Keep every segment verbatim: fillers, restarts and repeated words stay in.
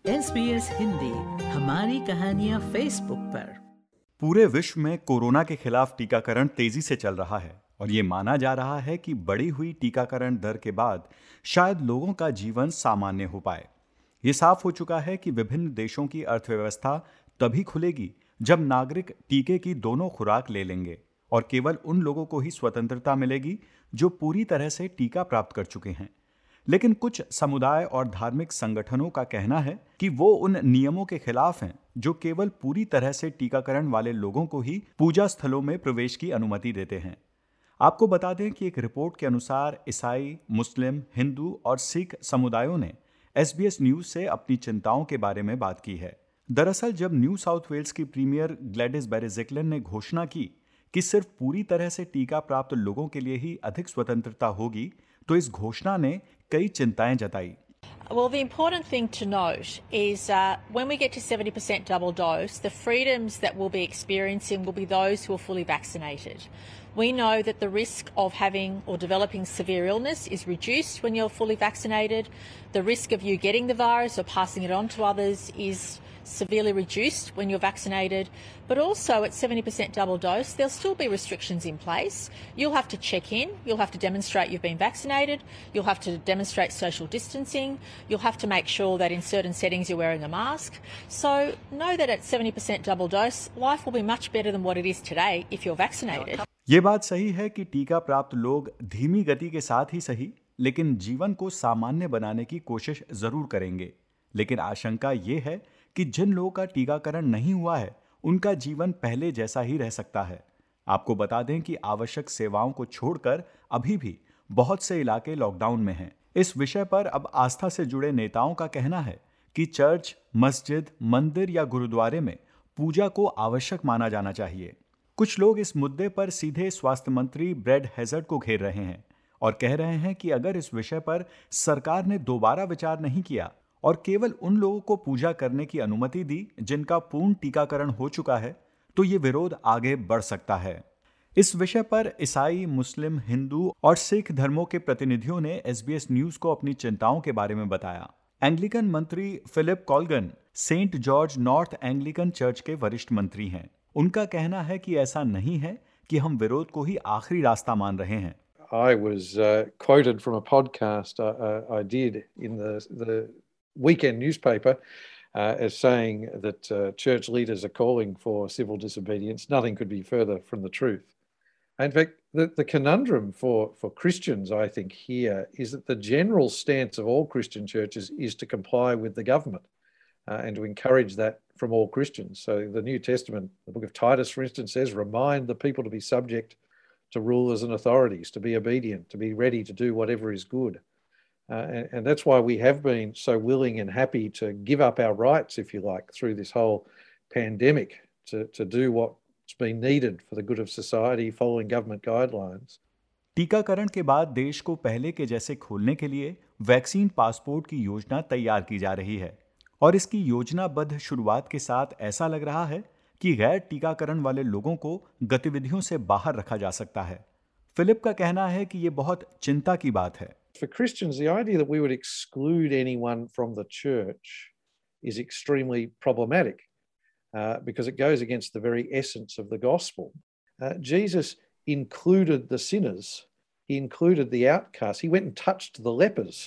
S B S Hindi हमारी कहानियां Facebook पर। पूरे विश्व में कोरोना के खिलाफ टीकाकरण तेजी से चल रहा है और ये माना जा रहा है कि बढ़ी हुई टीकाकरण दर के बाद शायद लोगों का जीवन सामान्य हो पाए। ये साफ हो चुका है कि विभिन्न देशों की अर्थव्यवस्था तभी खुलेगी जब नागरिक टीके की दोनों खुराक ले लेंगे और केवल उन लोगों को ही स्वतंत्रता मिलेगी जो पूरी तरह से टीका प्राप्त कर चुके हैं। लेकिन कुछ समुदाय और धार्मिक संगठनों का कहना है कि वो उन नियमों के खिलाफ हैं जो केवल पूरी तरह से टीकाकरण वाले लोगों को ही पूजा स्थलों में प्रवेश की अनुमति देते हैं। आपको बता दें कि एक रिपोर्ट के अनुसार ईसाई, मुस्लिम, हिंदू और सिख समुदायों ने एस बी एस न्यूज से अपनी चिंताओं के बारे में बात की है। दरअसल जब न्यू साउथ वेल्स की प्रीमियर ग्लैडिस बेरेज़िक्लिन ने घोषणा की कि सिर्फ पूरी तरह से टीका प्राप्त लोगों के लिए ही अधिक स्वतंत्रता होगी, तो इस घोषणा ने कई चिंताएं जताई। Well, the important thing to note is uh, when we get to seventy percent double dose, the freedoms that we'll be experiencing will be those who are fully vaccinated. We know that the risk of having or developing severe illness is reduced when you're fully vaccinated. The risk of you getting the virus or passing it on to others is severely reduced when you're vaccinated. But also at seventy percent double dose, there'll still be restrictions in place. You'll have to check in. You'll have to demonstrate you've been vaccinated. You'll have to demonstrate social distancing. You'll have to make sure that in certain settings you're wearing a mask. So know that at seventy percent double dose, life will be much better than what it is today if you're vaccinated. ये बात सही है कि टीका प्राप्त लोग धीमी गति के साथ ही सही, लेकिन जीवन को सामान्य बनाने की कोशिश जरूर करेंगे। लेकिन आशंका ये है कि जिन लोगों का टीकाकरण नहीं हुआ है, उनका जीवन पहले जैसा ही रह सकता है। आपको बता दें कि आवश्यक सेवाओं को छोड़कर अभी भी बहुत से इलाके लॉकडाउन में हैं। इस विषय पर अब आस्था से जुड़े नेताओं का कहना है कि चर्च, मस्जिद, मंदिर या गुरुद्वारे में पूजा को आवश्यक माना जाना चाहिए। कुछ लोग इस मुद्दे पर सीधे स्वास्थ्य मंत्री ब्रैड हैजर्ड को घेर रहे हैं और कह रहे हैं कि अगर इस विषय पर सरकार ने दोबारा विचार नहीं किया और केवल उन लोगों को पूजा करने की अनुमति दी जिनका पूर्ण टीकाकरण हो चुका है, तो ये विरोध आगे बढ़ सकता है। इस विषय पर ईसाई, मुस्लिम, हिंदू और सिख धर्मों के प्रतिनिधियों ने एस बी एस न्यूज को अपनी चिंताओं के बारे में बताया। एंग्लिकन मंत्री Philip Colgan Saint George North Anglican Church के वरिष्ठ मंत्री हैं। उनका कहना है कि ऐसा नहीं है कि हम विरोध को ही आखिरी रास्ता मान रहे हैं। I was uh, quoted from a podcast I, I, I did in the the weekend newspaper uh, as saying that uh, church leaders are calling for civil disobedience. Nothing could be further from the truth. In fact, the, the conundrum for, for Christians, I think, here is that the general stance of all Christian churches is to comply with the government uh, and to encourage that from all Christians. So the New Testament, the book of Titus, for instance, says, remind the people to be subject to rulers and authorities, to be obedient, to be ready to do whatever is good. Uh, and, and that's why we have been so willing and happy to give up our rights, if you like, through this whole pandemic to, to do what's been needed for the good of society, following government guidelines. टीकाकरण के बाद देश को पहले के जैसे खोलने के लिए वैक्सीन पासपोर्ट की योजना तैयार की जा रही है और इसकी योजनाबद्ध शुरुआत के साथ ऐसा लग रहा है कि गैर टीकाकरण वाले लोगों को गतिविधियों से बाहर रखा जा सकता है। फिलिप का कहना है कि ये बहुत चिंता की बात है। For Christians, the idea that we would exclude anyone from the church is extremely problematic uh, because it goes against the very essence of the gospel. Uh, Jesus included the sinners. He included the outcasts. He went and touched the lepers.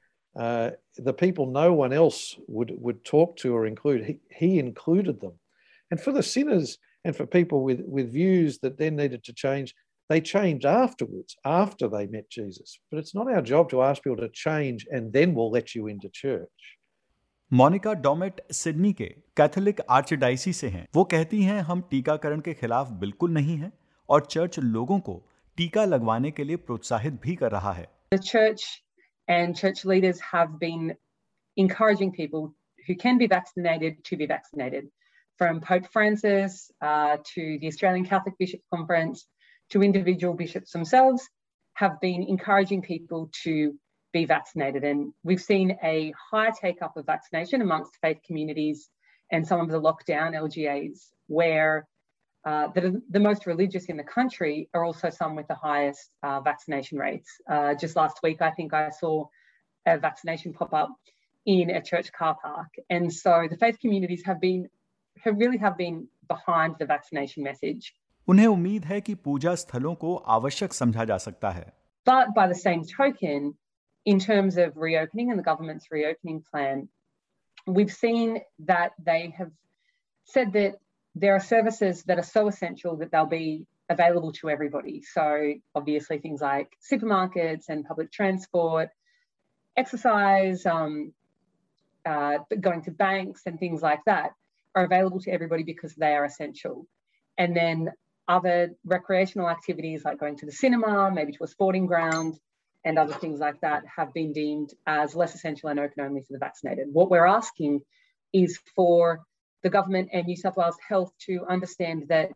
Uh, the people no one else would, would talk to or include. He, he included them. And for the sinners and for people with, with views that then needed to change, they changed afterwards, after they met Jesus. But it's not our job to ask people to change and then we'll let you into church. Monica Dommett Sydney के Catholic archdiocese से हैं। वो कहती हैं, हम टीकाकरण के खिलाफ बिल्कुल नहीं हैं और चर्च लोगों को टीका लगवाने के लिए प्रोत्साहित भी कर रहा है। The church and church leaders have been encouraging people who can be vaccinated to be vaccinated. From Pope Francis uh, to the Australian Catholic Bishops' Conference to individual bishops themselves have been encouraging people to be vaccinated. And we've seen a high take-up of vaccination amongst faith communities and some of the lockdown L G As, where uh, the, the most religious in the country are also some with the highest uh, vaccination rates. Uh, just last week, I think I saw a vaccination pop up in a church car park. And so the faith communities have been, have really have been behind the vaccination message. उन्हें उम्मीद है कि पूजा स्थलों को आवश्यक समझा जा सकता है. But by the same token, in terms of reopening and the government's reopening plan, we've seen that they have said that there are services that are so essential that they'll be available to everybody. So obviously things like supermarkets and public transport, exercise, um, uh, going to banks and things like that are available to everybody because they are essential. And then other recreational activities like going to the cinema, maybe to a sporting ground, and other things like that have been deemed as less essential and open only for the vaccinated. What we're asking is for the government and New South Wales Health to understand that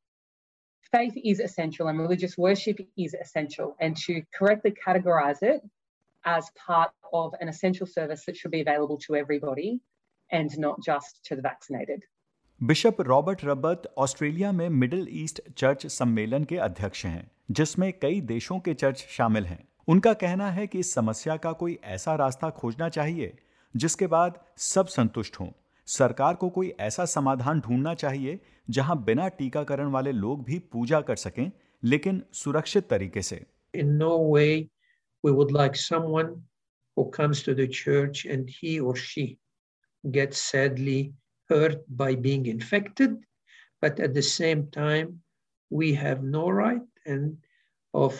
faith is essential and religious worship is essential, and to correctly categorise it as part of an essential service that should be available to everybody and not just to the vaccinated. Bishop Robert Rabbat Australia में Middle East church सम्मेलन के अध्यक्ष हैं, जिसमें कई देशों के church शामिल हैं. उनका कहना है कि इस समस्या का कोई ऐसा रास्ता खोजना चाहिए जिसके बाद सब संतुष्ट हों. सरकार को कोई ऐसा समाधान ढूंढना चाहिए जहां बिना टीकाकरण वाले लोग भी पूजा कर सकें, लेकिन सुरक्षित तरीके से. In no way we would like someone who comes to the church and he or she gets sadly hurt by being infected, but at the same time we have no right and of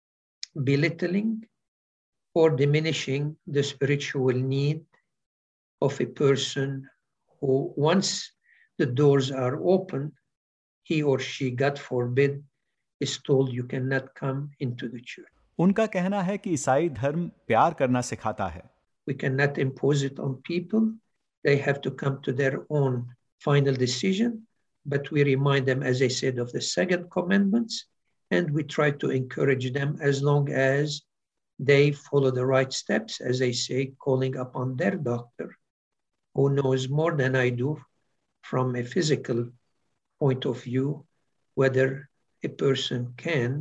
belittling or diminishing the spiritual need of a person who, once the doors are open, he or she, God forbid, is told you cannot come into the church. उनका कहना है कि ईसाई धर्म प्यार करना सिखाता है. We cannot impose it on people. They have to come to their own final decision, but we remind them, as I said, of the second commandments, and we try to encourage them as long as they follow the right steps, as I say, calling upon their doctor, who knows more than I do from a physical point of view, whether a person can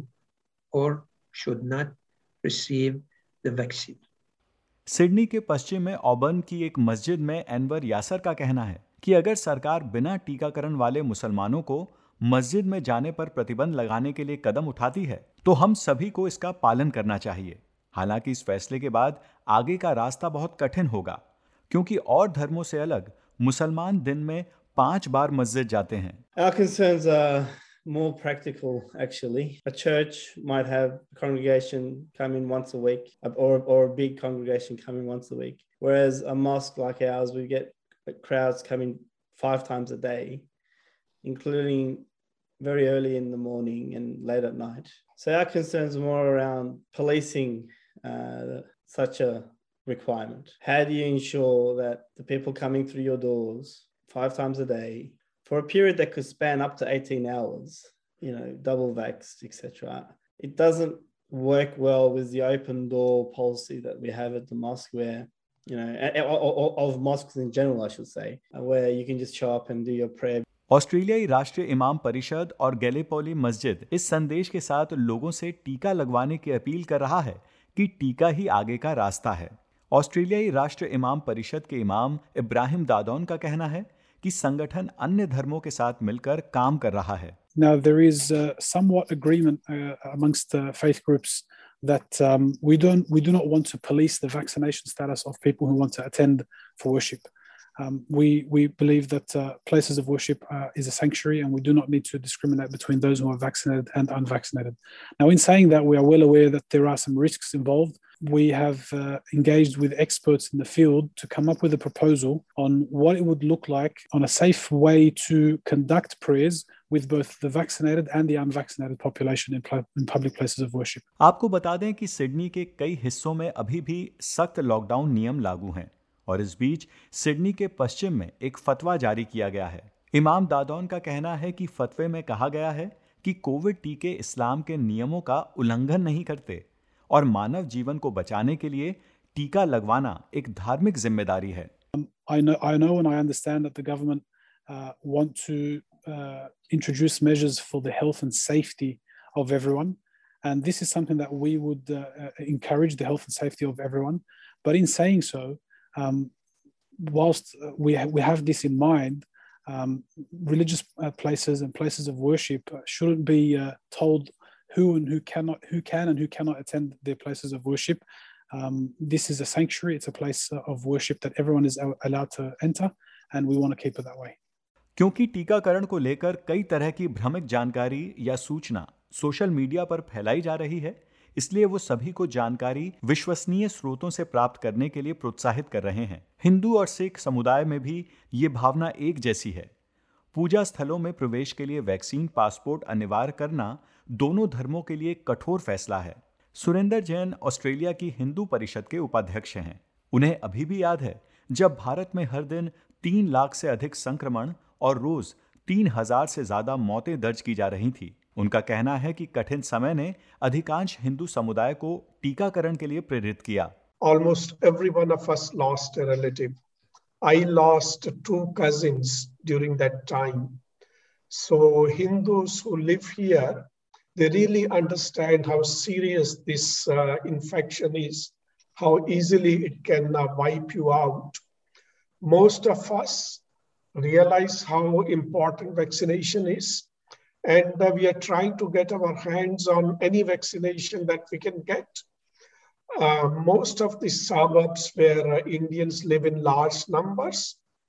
or should not receive the vaccine. Sydney के पश्चिम में Auburn की एक मस्जिद में Enver यासर का कहना है कि अगर सरकार बिना टीकाकरण वाले मुसलमानों को मस्जिद में जाने पर प्रतिबंध लगाने के लिए कदम उठाती है तो हम सभी को इसका पालन करना चाहिए. हालांकि इस फैसले के बाद आगे का रास्ता बहुत कठिन होगा, क्योंकि और धर्मों से अलग मुसलमान दिन में पांच बार मस्जिद जाते हैं. Our concerns are more practical, actually. A church might have a congregation come in once a week, or, or a big congregation coming once a week. Whereas a mosque like ours, we get crowds coming five times a day, including very early in the morning and late at night. So our concerns are more around policing uh, such a requirement. How do you ensure that the people coming through your doors five times a day, for a period that could span up to eighteen hours, you know, double vaxxed, et cetera. It doesn't work well with the open door policy that we have at the mosque, where, you know, of mosques in general, I should say, where you can just show up and do your prayer. ऑस्ट्रेलियाई राष्ट्रीय इमाम परिषद और गैलेपोली मस्जिद इस संदेश के साथ लोगों से टीका लगवाने की अपील कर रहा है कि टीका ही आगे का रास्ता है. ऑस्ट्रेलियाई राष्ट्रीय इमाम परिषद के इमाम इब्राहिम दादौन का कहना है कि संगठन अन्य धर्मों के साथ मिलकर काम कर रहा है. Now there is uh, somewhat agreement uh, amongst the faith groups that um, we don't we do not want to police the vaccination status of people who want to attend for worship. Um, we we believe that uh, places of worship uh, is a sanctuary, and we do not need to discriminate between those who are vaccinated and unvaccinated. Now, in saying that, we are well aware that there are some risks involved. We have uh, engaged with experts in the field to come up with a proposal on what it would look like on a safe way to conduct prayers with both the vaccinated and the unvaccinated population in, pl- in public places of worship. आपको बता दें कि Sydney के कई हिस्सों में अभी भी सख्त लॉकडाउन नियम लागू हैं, और इस बीच सिडनी के पश्चिम में एक फतवा जारी किया गया है. इमाम दादौन का कहना है कि फतवे में कहा गया है कि कोविड टीके इस्लाम के नियमों का उल्लंघन नहीं करते और मानव जीवन को बचाने के लिए टीका लगवाना एक धार्मिक जिम्मेदारी है. I know, I know and I understand that the government uh, want to uh, introduce measures for the health and safety of everyone, and this is something that we would uh, encourage, the health and safety of everyone. But in saying so, Um, whilst we ha- we have this in mind, um, religious uh, places and places of worship shouldn't be uh, told who and who cannot, who can and who cannot attend their places of worship. Um, this is a sanctuary; it's a place of worship that everyone is allowed to enter, and we want to keep it that way. क्योंकि टीकाकरण को लेकर कई तरह की भ्रामक जानकारी या सूचना सोशल मीडिया पर फैलाई जा रही है, इसलिए वो सभी को जानकारी विश्वसनीय स्रोतों से प्राप्त करने के लिए प्रोत्साहित कर रहे हैं। हिंदू और सिख समुदाय में भी ये भावना एक जैसी है। पूजा स्थलों में प्रवेश के लिए वैक्सीन पासपोर्ट अनिवार्य करना दोनों धर्मों के लिए कठोर फैसला है। सुरेंद्र जैन ऑस्ट्रेलिया की हिंदू परिषद के उपाध्यक्ष हैं। उन्हें अभी भी याद है जब भारत में हर दिन तीन लाख से अधिक संक्रमण और रोज तीन हजार से ज्यादा मौतें दर्ज की जा रही थी। उनका कहना है कि कठिन समय ने अधिकांश हिंदू समुदाय को टीकाकरण के लिए प्रेरित किया। Almost every one of us lost a relative. I lost two cousins during that time. So Hindus who live here, they really understand how serious this uh, infection is, how easily it can uh, wipe you out. Most of us realize how important vaccination is, and uh, we are trying to get our hands on any vaccination that we can get. Uh, most of the suburbs where uh, Indians live in large numbers,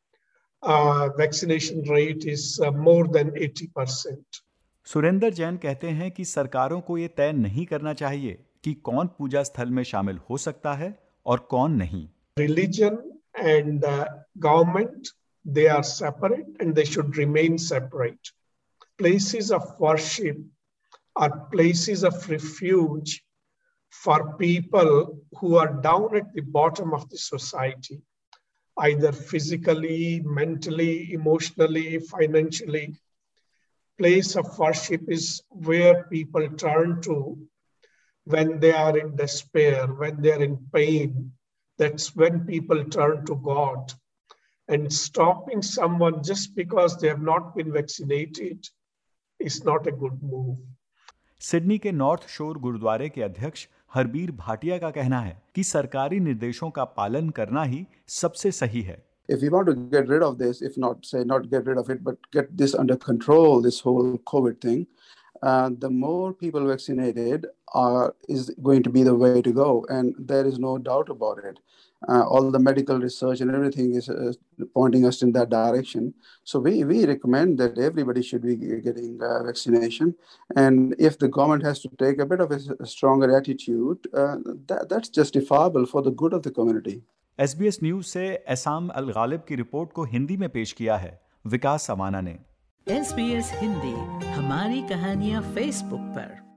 uh, vaccination rate is uh, more than eighty percent. Surendra Jain कहते हैं कि सरकारों को ये तय नहीं करना चाहिए कि कौन पूजा स्थल में शामिल हो सकता है और कौन नहीं। Religion and uh, government, they are separate and they should remain separate. Places of worship are places of refuge for people who are down at the bottom of the society, either physically, mentally, emotionally, financially. Place of worship is where people turn to when they are in despair, when they are in pain. That's when people turn to God. And stopping someone just because they have not been vaccinated is not a good move. Sydney के North Shore गुरुद्वारे के अध्यक्ष हरबीर भाटिया का कहना है कि सरकारी निर्देशों का पालन करना ही सबसे सही है। If we want to get rid of this, if not say not get rid of it, but get this under control, this whole COVID thing, uh, the more people vaccinated are is going to be the way to go, and there is no doubt about it. Uh, all the medical research and everything is uh, pointing us in that direction. So we, we recommend that everybody should be getting uh, vaccination. And if the government has to take a bit of a, a stronger attitude, uh, that, that's justifiable for the good of the community. S B S news से Essam अल गालिब की report को हिंदी में पेश किया है विकास समाना ने। S B S Hindi हमारी कहानियां फेसबुक पर।